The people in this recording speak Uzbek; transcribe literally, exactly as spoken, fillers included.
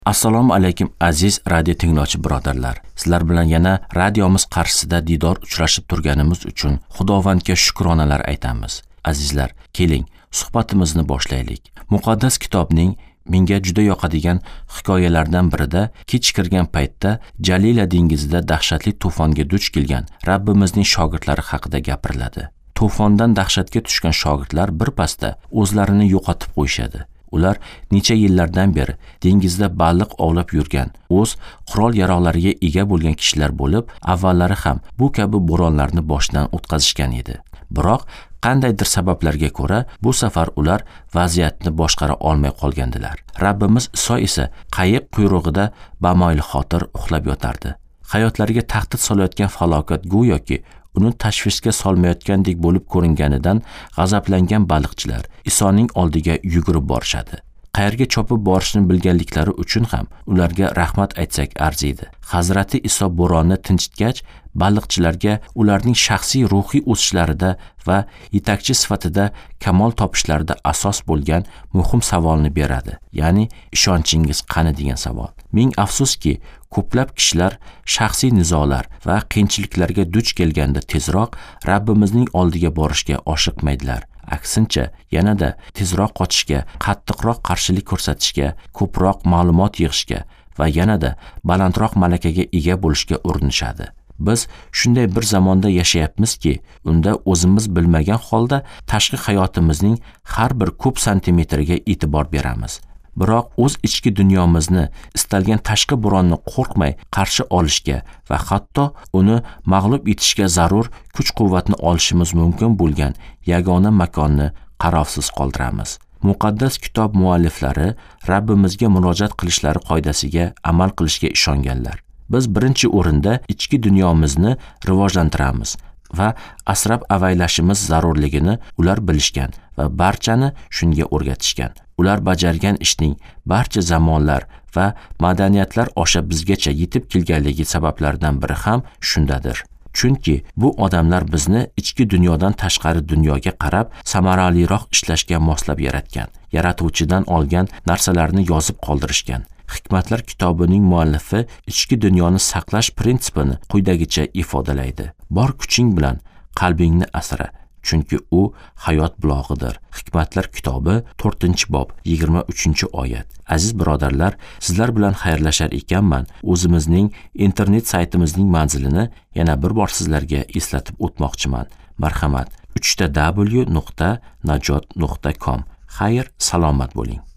Assalomu alaykum aziz radio tinglovchi birodarlar. Sizlar bilan yana radiomiz qarshisida diydor uchrashib turganimiz uchun Xudovandga shukronalar aytamiz. Azizlar, keling, suhbatimizni boshlaylik. Muqaddas kitobning menga juda yoqadigan hikoyalardan birida kech kirgan paytda Jalila dengizida dahshatli to'fonga duch kelgan Rabbimizning shogirdlari haqida gapiriladi. To'fondan dahshatga tushgan shogirdlar birpasda o'zlarini yo'qotib qo'yishadi. Ular necha yillardan beri dengizda baliq ovlab yurgan, o'z qurol yaroqlariga ega bo'lgan kishilar bo'lib, avvallari ham bu kabi bo'ronlarni boshdan o'tkazishgan edi. Biroq qandaydir sabablarga ko'ra bu safar ular vaziyatni boshqara olmay qolgandilar. Rabbimiz Iso esa qayiq quyrug'ida bamoyil xotir uxlab yotardi. Hayotlariga tahdid solayotgan falokat go'yoki uni tashvishga solmayotgandek bo'lib ko'ringanidan g'azablangan baliqchilar Isoning oldiga yugurib borishadi. Qayerga chopib borishni bilganliklari uchun ham ularga rahmat aytsak arziydi. Hazrati Iso bo'ronni tinchitgach, baliqchilarga ularning shaxsiy ruhiy o'sishlarida va yetakchi sifatida kamol topishlarida asos bo'lgan muhim savolni beradi. Ya'ni ishonchingiz qani degan savol. Ming afsuski, ko'plab kishilar shaxsiy nizolar va qiyinchiliklarga duch kelganda tezroq Rabbimizning oldiga borishga oshiqmaydilar. Aksincha, yanada tezroq qochishga, qattiqroq qarshilik ko'rsatishga, ko'proq ma'lumot yig'ishga va yanada balandroq malakaga ega bo'lishga urinishadi. Biz shunday bir zamonda yashayapmizki, unda o'zimiz bilmagan holda tashqi hayotimizning har bir kub santimetriga e'tibor beramiz. Biroq o'z ichki dunyomizni istalgan tashqi bo'ronni qo'rqmay qarshi olishga va hatto uni mag'lub etishga zarur kuch-quvvatni olishimiz mumkin bo'lgan yagona makonni qarovsiz qoldiramiz. Muqaddas kitob mualliflari Rabbimizga murojaat qilishlari qoidasiga amal qilishga ishonganlar. Biz birinchi o'rinda ichki dunyomizni rivojlantiramiz va asrab avaylashimiz zarurligini ular bilishgan va barchani shunga o'rgatishgan. Ular bajargan ishning barcha zamonlar va madaniyatlar osha bizgacha yetib kelganligi sabablaridan biri ham shundadir. Chunki bu odamlar bizni ichki dunyodan tashqari dunyoga qarab samaraliroq ishlashga moslab yaratgan. Yaratuvchidan olgan narsalarni yozib qoldirishgan. Hikmatlar kitobining muallifi ichki dunyoni saqlash prinsipini quyidagicha ifodalaydi. Bor kuching bilan qalbingni asra, chunki u hayot bulog'idir. Hikmatlar kitobi to'rtinchi bob yigirma uchinchi oyat. Aziz birodarlar, sizlar bilan xayrlashar ekanman. O'zimizning internet saytimizning manzilini yana bir bor sizlarga eslatib o'tmoqchiman. Marhamat, uch ta w nuqta najot nuqta com. Xayr, salomat bo'ling.